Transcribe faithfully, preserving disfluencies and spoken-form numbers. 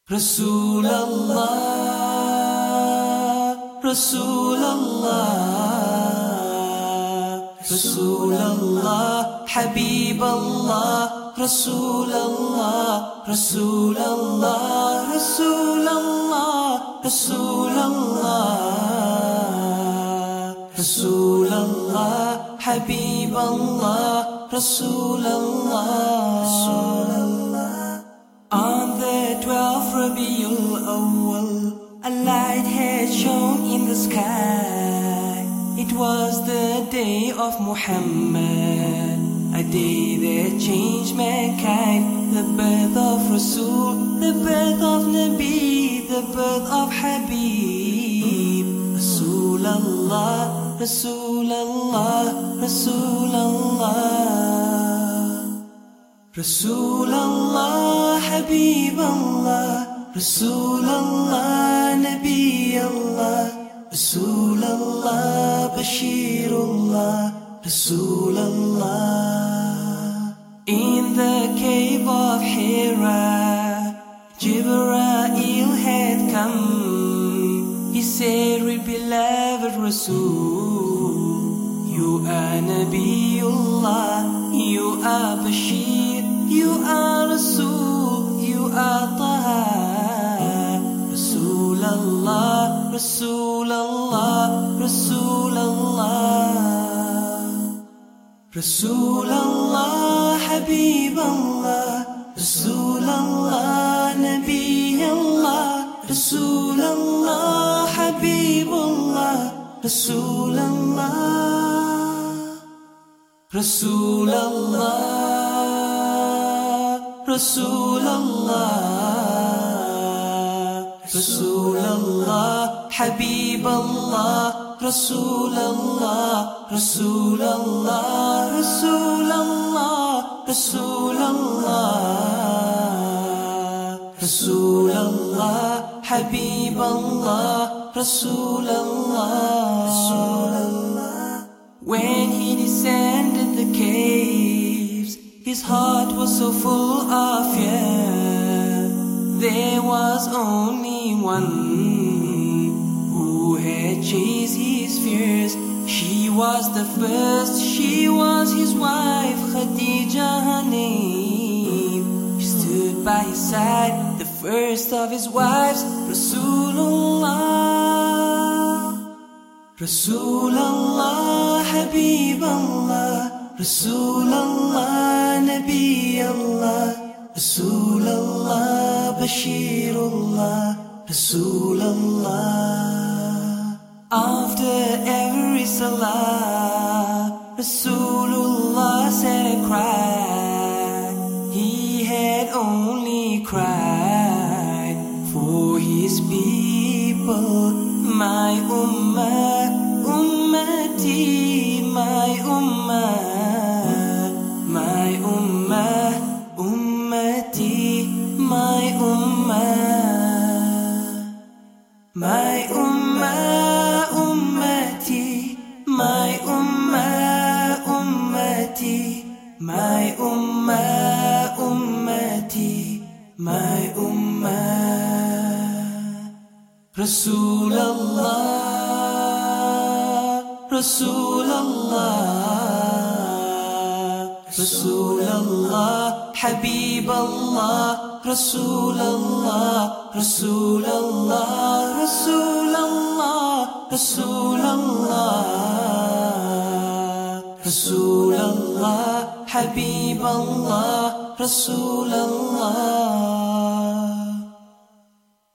Rasulallah, Rasulallah, Rasulallah, Habiballah, Rasulallah, Rasulallah, Rasulallah, Rasulallah, Rasulallah, Habiballah, Rasulallah, Rasulallah. On the twelfth Rabiul Awwal, a light had shone in the sky. It was the day of Muhammad, a day that changed mankind. The birth of Rasul, the birth of Nabi, the birth of Habib. Rasulallah, Rasulallah, Rasulallah. Rasulallah, Habiballah, Rasulallah, Nabiyallah, Rasulallah, Bashirullah, Rasulallah. In the cave of Hira, Jibreel had come. He said, "Read, beloved Rasul, you are Nabiullah, you are Bashir, you are Rasul, you are Taha." Rasulallah, Rasulallah, Rasulallah. Rasulallah, Habiballah, Rasulallah, Nabiyallah, Rasulallah, Habibullah, Rasulallah. Rasulallah, Rasulallah, Rasulallah, Habiballah, Rasulallah, Rasulallah, Rasulallah, Rasulallah, Rasulallah, Habiballah, Rasulallah, Rasulallah. When he descended the caves, his heart was so full of fear. There was only one who had chased his fears. She was the first, she was his wife, Khadija her name. She stood by his side, the first of his wives, Rasulullah. Rasulallah, Habiballah, Rasulallah, Nabiyallah, Rasulallah, Bashirullah, Rasulallah. After every salah, Rasulullah said and cried. He had only cried for his people. My ummah, ummati, my ummah, my ummah, ummati, my ummah, my ummah, ummati, my ummah, ummati, my ummah, ummati, my ummah. Rasulallah, Rasulallah, Rasulallah, Habiballah, Rasulallah, Rasulallah, Rasulallah, Rasulallah, Rasulallah, Habiballah, Rasulallah.